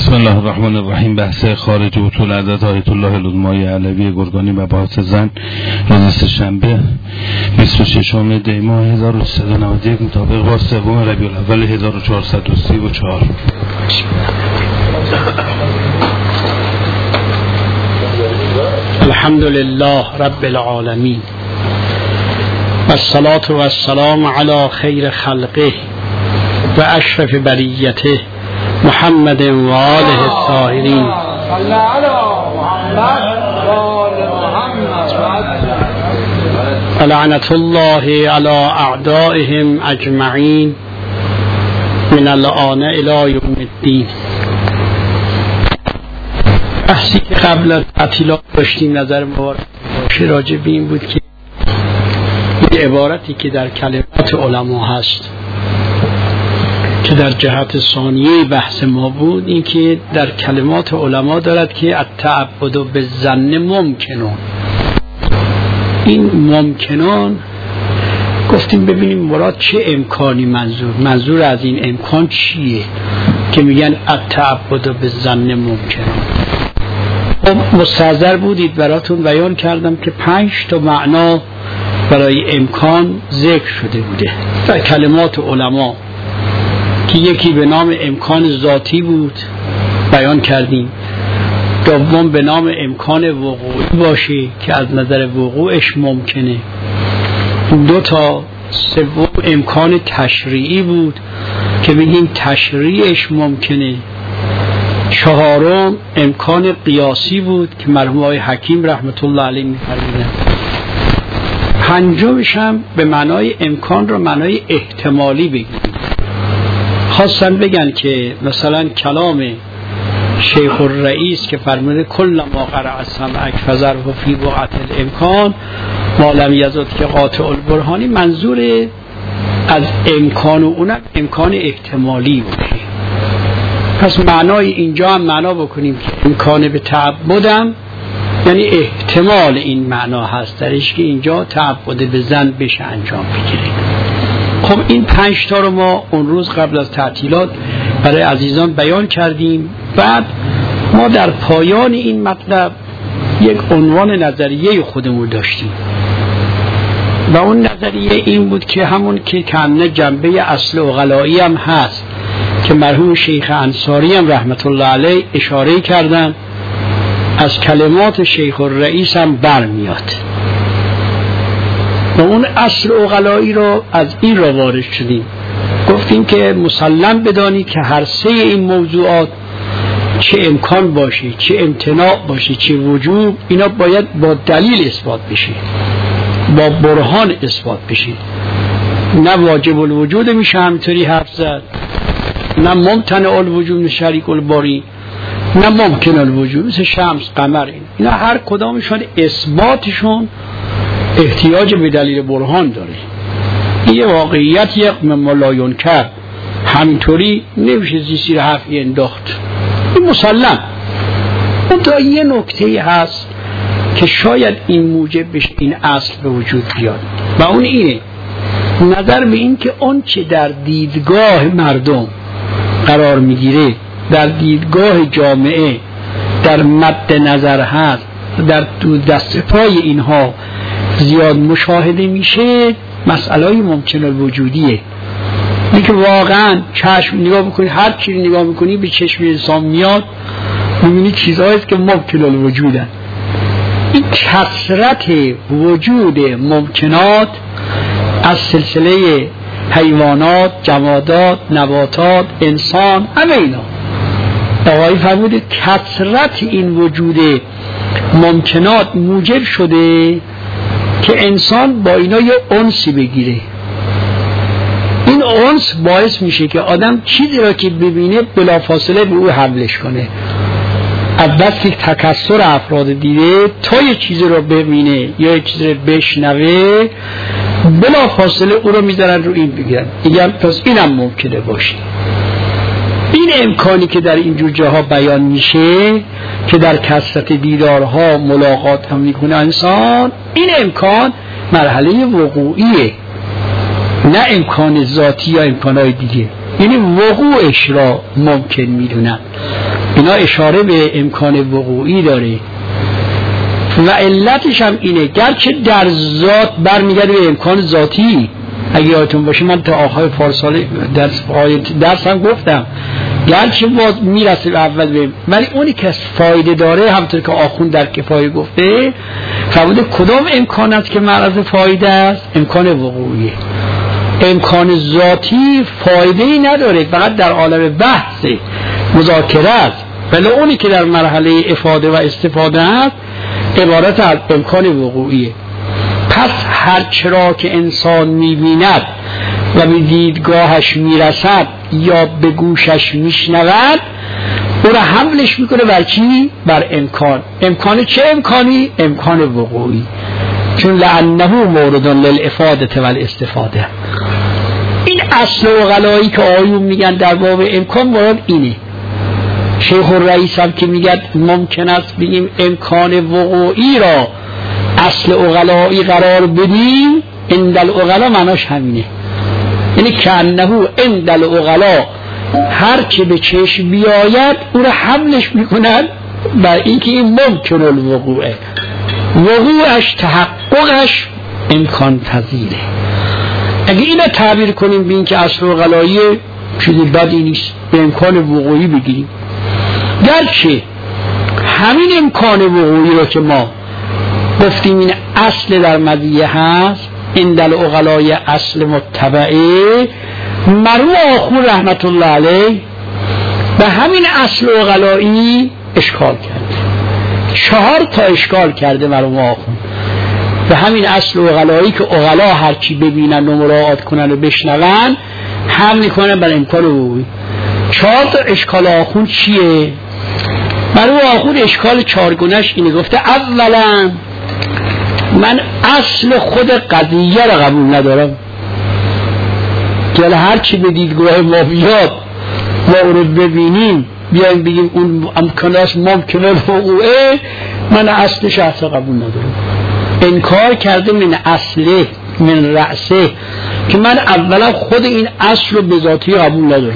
بسم الله الرحمن الرحیم. بحث خارج اصول عدد آیت الله العظمی علوی گرگانی مباحث زن روز سه‌شنبه 26 دی ماه 1391 مطابق با 3 ربیع الاول 1434. الحمد لله رب العالمین والصلاة والسلام علی خیر خلقه و اشرف بریته محمد و آله الطاهرین. لعنت الله علی اعدائهم اجمعین من الآن الی یوم الدین. بحثی که قبل از تعطیلات داشتیم نظر مبارک راجع به این بود که این عبارتی که در کلمات علما هست که در جهت ثانیه بحث ما بود، این که در کلمات علما دارد که التعبد بالظن ممکنون. این ممکنون گفتیم ببینیم مراد چه امکانی منظور از این امکان چیه که میگن التعبد بالظن ممکنون. مستحضر بودید براتون بیان کردم که 5 تا معنا برای امکان ذکر شده بوده در کلمات علما، که یکی به نام امکان ذاتی بود بیان کردیم، دوم به نام امکان وقوعی باشه که از نظر وقوعش ممکنه، 2 تا سوم امکان تشریعی بود که بگیم تشریعش ممکنه، 4 امکان قیاسی بود که مرحوم آقای حکیم رحمت الله علیه می‌فرمودند، 5 هم به معنای امکان رو معنای احتمالی بگیم. خواستن بگن که مثلا کلام شیخ الرئیس که فرموده کل ما قرأ السمع فذره فی بقعة الامکان ما لم یزد که قاطع البرهانی، منظور از امکان و اونم امکان احتمالی باشه. پس معنای اینجا هم معنا بکنیم که امکان به تعبدم یعنی احتمال این معنا هست درش که اینجا تعبد به ظن بشه انجام بگیریم. خب این 5 تا رو ما اون روز قبل از تعطیلات برای عزیزان بیان کردیم. بعد ما در پایان این مطلب یک عنوان نظریه خودمون داشتیم و اون نظریه این بود که همون که کاملا جنبه اصل عقلایی هم هست که مرحوم شیخ انصاری هم رحمت الله علیه اشاره کردن، از کلمات شیخ الرئیس هم برمیاد و اون اصل عقلایی رو از این را وارد شدیم. گفتیم که مسلم بدانی که هر 3 این موضوعات چه امکان باشه، چه امتناع باشه، چه وجوب، اینا باید با دلیل اثبات بشه، با برهان اثبات بشه. نه واجب الوجود میشه همینطوری حرف زد، نه ممتنع الوجود شریک الباری، نه ممکن الوجود مثل شمس قمر. اینا هر کدامشون اثباتشون احتیاج به دلیل برهان داره. این واقعیت یک ملایون کرد همینطوری نمیشه زیر حرفی انداخت، این مسلم. اون تا یه نکته هست که شاید این موجب بشه این اصل به وجود بیاد و اون اینه نظر به این که اون چه در دیدگاه مردم قرار میگیره، در دیدگاه جامعه در مد نظر هست، در دست پای اینها زیاد مشاهده میشه، مسئله ممکن الوجودیه. این که واقعا چشم نگاه بکنی، هر چیزی نگاه بکنی به چشم انسان میاد، میبینی چیزهایی که ممکن الوجودن. این کثرت وجود ممکنات از سلسله حیوانات، جمادات، نباتات، انسان، همه اینا آقای فرموده کثرت این وجود ممکنات موجب شده که انسان با اینا یه انسی بگیره. این انس باعث میشه که آدم چیزی را که ببینه بلافاصله به او حملش کنه. از بس که تکثر افراد دیده تا یه چیزی رو ببینه یا یه چیزی رو بشنوه بلافاصله او رو میذارن رو این بگیرن، میگن پس اینم ممکنه باشه. این امکانی که در اینجور جاها بیان میشه که در کثرت دیدارها ملاقات هم میکنه انسان، این امکان مرحله وقوعیه، نه امکان ذاتی یا امکانهای دیگه. یعنی وقوعش را ممکن میدونن. اینا اشاره به امکان وقوعی داره و علتش هم اینه، گرچه در ذات برمیگرده به امکان ذاتی. اگه یادتون باشه من تا آخر پارسال درس هم گفتم گرچه باز میرسه به اول بیم، ولی اونی که فایده داره همطور که آخوند در کفایه گفته فرموده کدام امکان است که معرض فایده است؟ امکان وقوعیه. امکان ذاتی فایده ای نداره، فقط در عالم بحث مذاکره است، ولی اونی که در مرحله افاده و استفاده است عبارت از امکان وقوعیه. پس هر چرا که انسان می‌بیند و به دیدگاهش میرسد یا به گوشش میشنود او را حملش میکنه بر چی؟ بر امکان. امکان چه امکانی؟ امکان وقوعی، چون لعنه مورد للافاده و الاستفاده. این اصل عقلایی که آیون میگن در باب امکان مراد اینه. شیخ الرئیس هم که میگه ممکن است بگیم امکان وقوعی را اصل عقلایی قرار بدیم، عند العقلا معناش همینه، یعنی که انه عند العقلا هر که به چشم بیاید او را حملش میکنند بر اینکه این ممکن الوقوعه، وقوعش تحققش امکان پذیره. اگه اینو تعبیر کنیم به این که اصل عقلایی چیزی بدی نیست، به امکان وقوعی بگیریم، گرچه همین امکان وقوعی رو که ما گفتیم این اصل در مدیه هست، عند العقلای اصل متبعه، مرحوم آخوند رحمت الله علیه به همین اصل عقلایی اشکال کرده. 4 تا اشکال کرده مرحوم آخوند به همین اصل عقلایی که عقلا هرچی ببینن و مراعات کنن و بشنون هم میکنن بر امکان وقوعی. 4 تا اشکال آخوند چیه؟ مرحوم آخوند اشکال 4 گونه‌اش اینه، گفته اولا من اصل خود قضیه را قبول ندارم که هرچی به دیدگاه ما بیاد ما اون رو ببینیم بیایم بگیم اون امکانش ممکنه وقوعه، من اصلش اصلا قبول ندارم. انکار کرده من اصله من رأسه که من اولا خود این اصل رو به ذاتی قبول ندارم.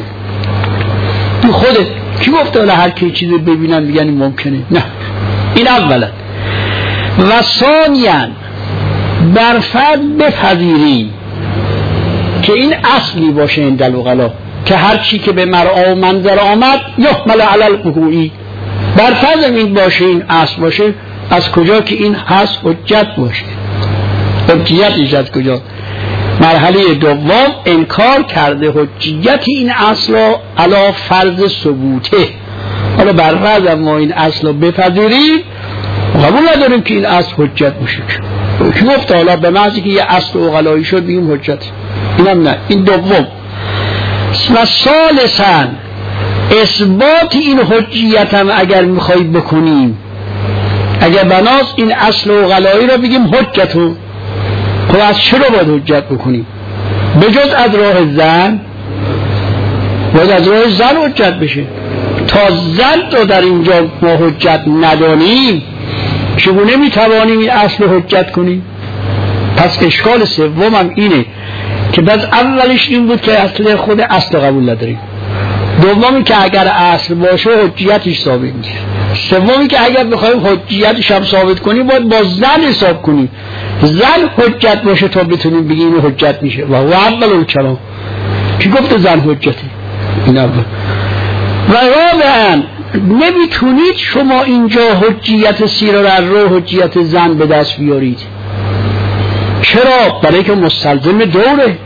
تو خودت کی گفته حالا هر کی چیزی ببینن بگن ممکنه؟ نه، این اولا. و ثانیاً بر فرض بپذیریم که این اصلی باشه عند العقلا که هر چی که به مرعا و منظر آمد یحمل علی الوقوعی، بر فرض این باشه، این اصل باشه، از کجا که این هست حجت باشه؟ حجیت ایجاد کجا؟ مرحله دوم انکار کرده حجیت این اصل را علی فرض ثبوته. حالا بر فرض ما این اصل رو بپذیریم قبول نداریم که این اصل حجت باشه. که گفته حالا به محضی که یه اصل عقلایی شد بگیم حجت، اینم نه. این دوم. و ثالثاً اثبات این حجیت هم اگر میخواید بکنیم، اگر بناس این اصل عقلایی را بگیم حجتو، خب از چرا باید حجت بکنیم؟ بجز از راه زن، باید از راه زن حجت بشه. تا زن رو در اینجا ما حجت ندانیم چگونه میتوانیم این اصل حجت کنیم؟ پس اشکال سوم هم اینه که بس اولش این بود که اصل خود اصل قبول نداریم، دومی که اگر اصل باشه حجیتش ثابت میشه، سومی که اگر بخوایم حجیتش هم ثابت کنیم باید با زن حساب کنیم، زن حجت باشه تا بتونیم بگیم این حجت میشه. و اول الکلام کی گفته زن حجته؟ این اول. و رابعاً نمیتونید شما اینجا حجیت سیره را رو حجیت زن به دست بیارید. چرا؟ برای که مستلزم دوره.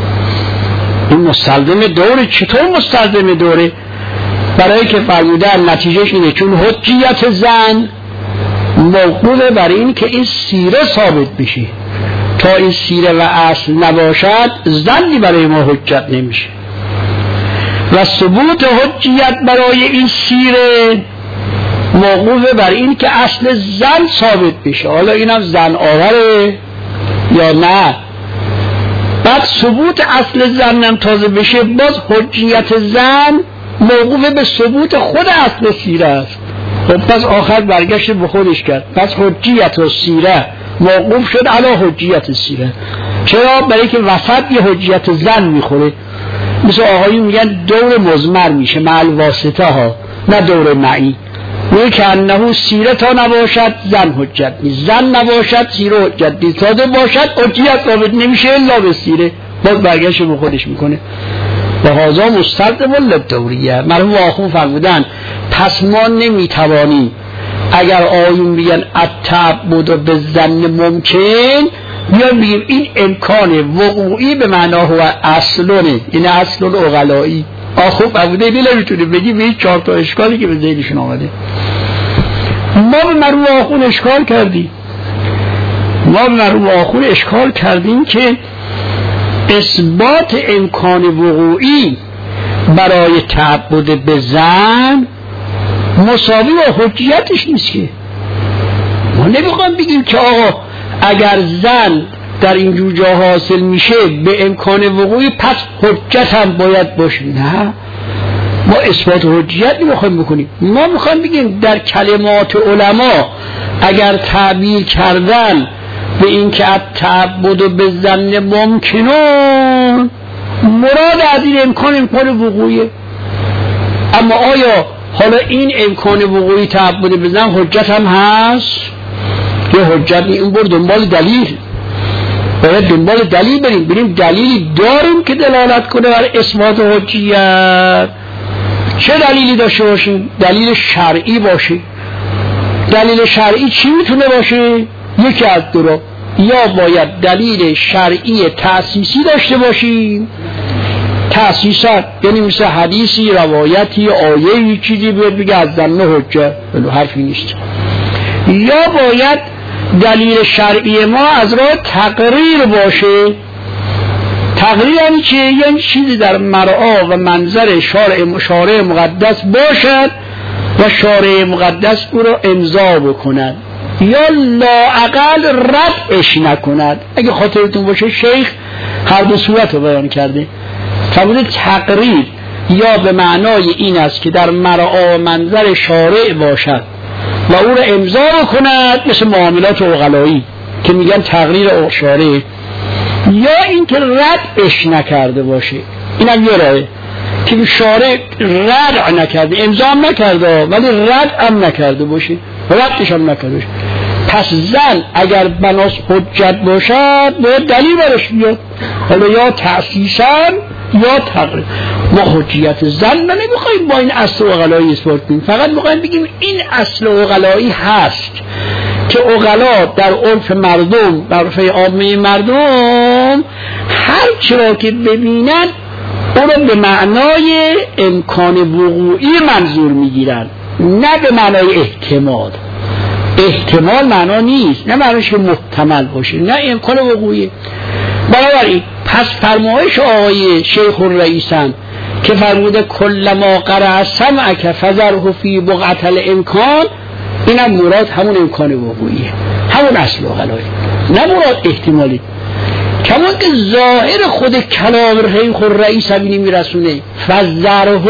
این مستلزم دوره. چطور مستلزم دوره؟ برای که فرمودن نتیجهش اینه چون حجیت زن موقوفه برای این که این سیره ثابت بشه. تا این سیره و اصل نباشد زنی برای ما حجت نمیشه. و ثبوت حجیت برای این سیره موقوفه بر این که اصل زن ثابت بشه. حالا اینم زن آوره یا نه؟ بعد ثبوت اصل زن هم تازه بشه، باز حجیت زن موقوفه به ثبوت خود اصل سیره است. خب پس آخر برگشت به خودش کرد، پس حجیت و سیره موقوف شد علی حجیت سیره. چرا؟ برای که وسط یه حجیت زن میخوره. مثل آقایون میگن دور مزمر میشه مع الواسطه ها، نه دور معی. میگه که انه سیره تا نباشد زن حجت نیست، زن نباشد سیره حجت نیست، تازه باشد حجیت ثابت نمیشه الا به سیره، باز برگشت به خودش میکنه. و هذا مستلزم للدوریه. مرحوم آخون فرمودن پس ما نمیتوانیم اگر آیون بیان التعبد بالظن ممکن بیان بگیم این امکان وقوعی به معناه و اصلونه، این اصل العقلایی. آخون فرموده نمیتونه بگیم به این 4 تا اشکالی که به ذهنشون آمده. ما به مرحوم آخون اشکال کردیم که اثبات امکان وقوعی برای تعبد به زن مساوی با حجیتش نیست. که ما نمیخوام بگیم که آقا اگر زن در اینجور جا حاصل میشه به امکان وقوعی پس حجت هم باید باشه. نه، ما اثبات حجیت نمیخوایم بکنیم. ما میخوایم بگیم در کلمات علما اگر تعبیر کردن به این که التعبد بالظن ممکنون مراد از این امکان وقوعیه. اما آیا حالا این امکان وقوعی تعبد بالظن حجت هم هست یا حجت نیست؟ این بر دنبال دلیل، باید دنبال دلیل بریم دلیلی داریم که دلالت کنه بر اثبات حجیت. چه دلیلی داشته باشیم؟ دلیل شرعی باشه. دلیل شرعی چی میتونه باشه؟ یکی از دو را، یا باید دلیل شرعی تأسیسی داشته باشیم، تأسیسات یعنی مثل حدیثی، روایتی، آیه‌ای، چیزی بگه از ظن حجت، ولی حرفی نیست. یا باید دلیل شرعی ما از راه تقریر باشه. تقریر یعنی چه؟ یعنی چیزی در مرعا و منظر شارع مقدس باشد و شارع مقدس او را امضا بکند یا لااقل ردش نکند. اگه خاطرتون باشه شیخ هر دو صورت رو بیان کرده. فرموده تقریر یا به معنای این است که در مرعا و منظر شارع باشد و او را امضا بکند، مثل معاملات عقلایی که میگن تقریر شارع، یا این که ردش نکرده باشه. اینم یه راهه که شارع رد نکرده، امضا هم نکرده ولی رد هم نکرده باشه، ردش هم نکرده باشه. پس زن اگر بناس حجت باشد باید دلیل برش بیاد، حالا یا تأسیساً یا تقریر. ما حجیت زن نمیخوایم با این اصل عقلایی اثبات کنیم، فقط میخوایم بگیم این اصل عقلایی هست که عقلا در عرف مردم، در عرف عامه مردم هر چرا که ببینن اون رو به معنای امکان وقوعی منظور میگیرن، نه به معنای احتمال. احتمال معنا نیست، نه معناش که محتمل باشه، نه امکان وقوعی. بنابراین پس فرمایش آقای شیخ الرئیسن که فرموده کلما قرأ سمعک فذره فی بقعة الامکان، اینم مراد همون امکان وقوعیه، همون اصل عقلایی، نه مراد احتمالی. کما که ظاهر خود کلام شیخ الرئیس همینی میرسونه، فذره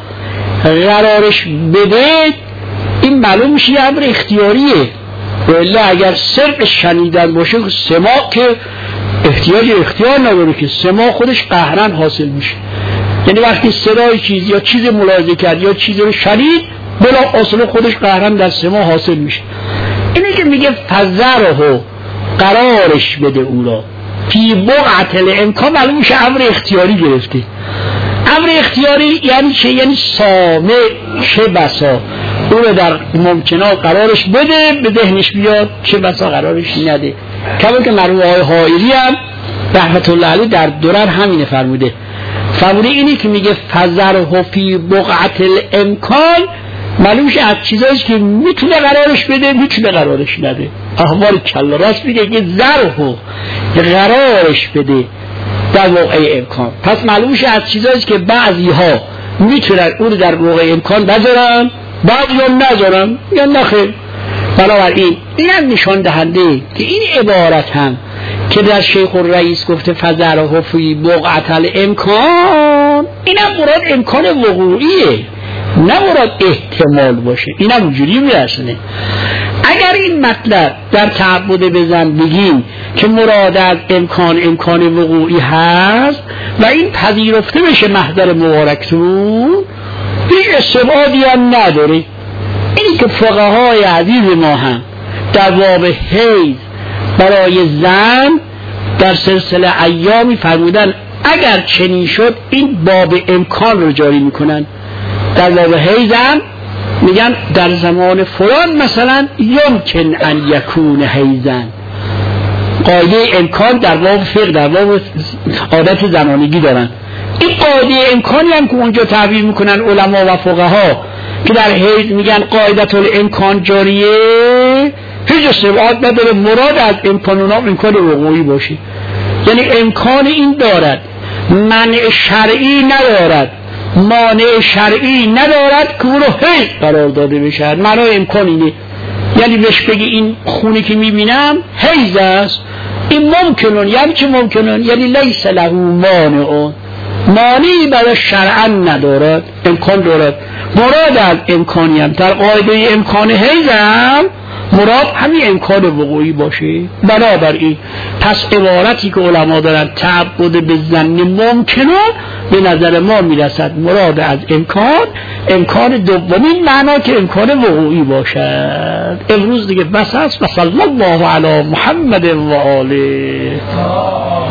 قرارش بده، این معلوم میشه یه امر اختیاریه. ولی اگر صرف شنیدن باشه سماع که اختیار نداره، که سماع خودش قهرن حاصل میشه. یعنی وقتی صدای چیز یا چیز ملاحظه کرد یا چیزی رو شنید بلا اصلا خودش قهرن در سماع حاصل میشه. اینه که میگه فذره قرارش بده او را فی بقعة الامکان، معلوم میشه امر اختیاری گرفته. امر اختیاری یعنی چه؟ یعنی سامع چه بسا او رو در ممکنات قرارش بده، به ذهنش بیاد، چه بسا قرارش نده. کما که مرحوم آقای حائری هم رحمت الله علیه در درر همینه فرموده اینی که میگه فذره فی بقعة الامکان، معلوم میشه از چیزایی که میتونه قرارش بده میتونه قرارش نده. احوال کلا راست میگه که ذره قرارش بده در موقع امکان. پس معلوم میشه از چیزایی که بعضی ها میتونن اون در موقع امکان بذارن، بعضی ها نذارن یا نخیر. بنابراین این هم نشان دهنده که این عبارت هم که در شیخ الرئیس گفته فذره فی بقعة الامکان، این هم مراد امکان وقوعیه، نه مراد احتمال باشه. این هم اونجوری میرسونه. اگه اگر این مطلب در تعبد بزن بگیم که مراد از امکان وقوعی هست و این پذیرفته بشه محضر مبارکتون، هیچ استبعادی هم نداره. اینی که فقهای عزیز ما هم در باب حیض برای زن در سلسله ایامی فرمودن اگر چنین شد این باب امکان رو جاری میکنن. در باب حیض هم میگن در زمان فلان مثلا یمکن ان یکون حیضن. قاعده امکان در باب فقه، در باب عادت زنانگی دارن. این قاعده امکانی هم که اونجا تعبیر میکنن علما و فقها که در حیض میگن قاعدت الامکان جاریه، هیچ استبعاد نداره مراد از امکان اونها امکان وقوعی باشه. یعنی امکان این دارد، منع شرعی ندارد، مانع شرعی ندارد که اون رو حیض قرار داده بشه. معنای امکان اینه، یعنی بهش بگی این خونی که میبینم حیض است، این ممکنون، یعنی چه ممکنون؟ یعنی لیس له مانعون، مانعی برای شرعا ندارد، امکان دارد. مراد از امکانی هم در قاعده امکان حیض هم مراد همین امکان وقوعی باشه. بنابراین پس عبارتی که علما دارن تعبد به ظن ممکنون به نظر ما میرسد مراد از امکان دومین معنا که امکان وقوعی باشد. امروز دیگه بس است و صلی الله علی محمد و آله.